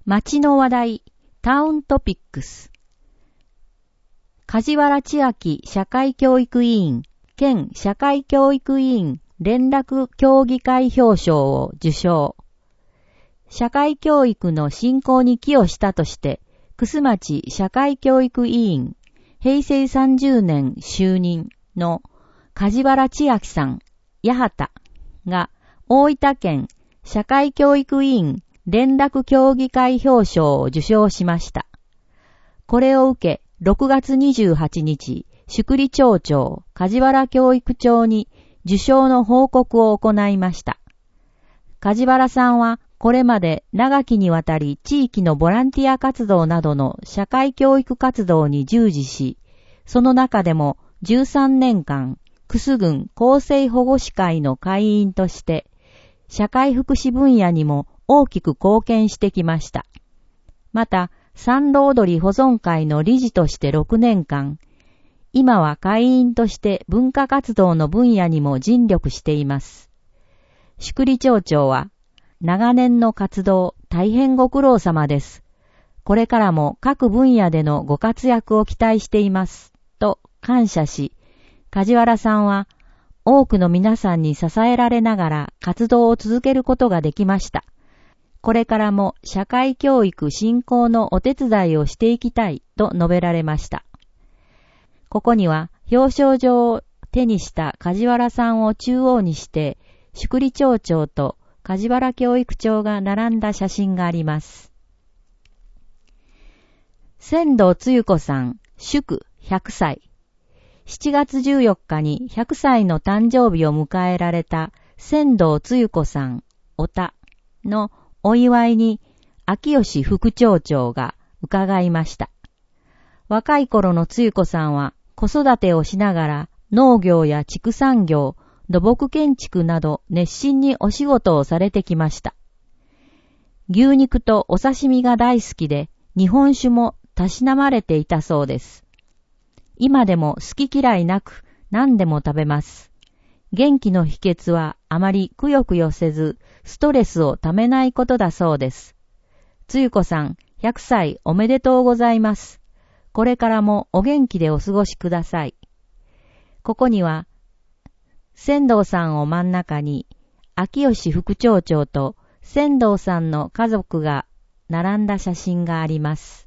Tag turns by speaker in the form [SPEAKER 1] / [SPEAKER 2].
[SPEAKER 1] 町の話題、タウントピックス。梶原千秋社会教育委員、県社会教育委員連絡協議会表彰を受賞。社会教育の振興に寄与したとして、楠町社会教育委員、平成30年就任の梶原千秋さん、八幡が大分県社会教育委員連絡協議会表彰を受賞しました。これを受け、6月28日、宿利町長、梶原教育長に受賞の報告を行いました。梶原さんは、これまで長きにわたり地域のボランティア活動などの社会教育活動に従事し、その中でも13年間、楠郡厚生保護士会の会員として、社会福祉分野にも大きく貢献してきました。また、三路踊り保存会の理事として6年間、今は会員として文化活動の分野にも尽力しています。宿利町長は、長年の活動、大変ご苦労様です。これからも各分野でのご活躍を期待しています。と感謝し、梶原さんは、多くの皆さんに支えられながら活動を続けることができました。これからも社会教育振興のお手伝いをしていきたいと述べられました。ここには表彰状を手にした梶原さんを中央にして、宿利町長と梶原教育長が並んだ写真があります。仙道つゆ子さん、祝100歳。7月14日に100歳の誕生日を迎えられた仙道つゆ子さん、おたのお祝いに秋吉副町長が伺いました。若い頃のつゆ子さんは子育てをしながら農業や畜産業、土木建築など熱心にお仕事をされてきました。牛肉とお刺身が大好きで日本酒もたしなまれていたそうです。今でも好き嫌いなく何でも食べます。元気の秘訣はあまりくよくよせずストレスをためないことだそうです。つゆこさん100歳おめでとうございます。これからもお元気でお過ごしください。ここには仙道さんを真ん中に秋吉副町長と仙道さんの家族が並んだ写真があります。